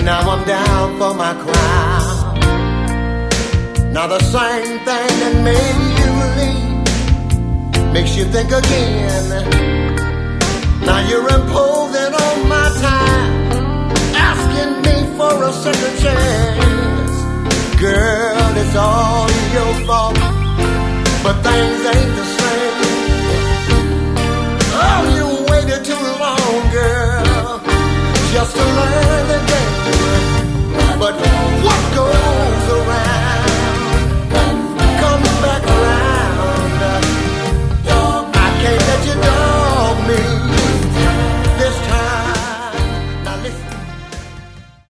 Now I'm down for my crown. Now the same thing that made you leave makes you think again. Now you're imposing on my time, asking me for a second chance. Girl, it's all your fault, but things ain't the same. Oh, you waited too long, girl, just to learn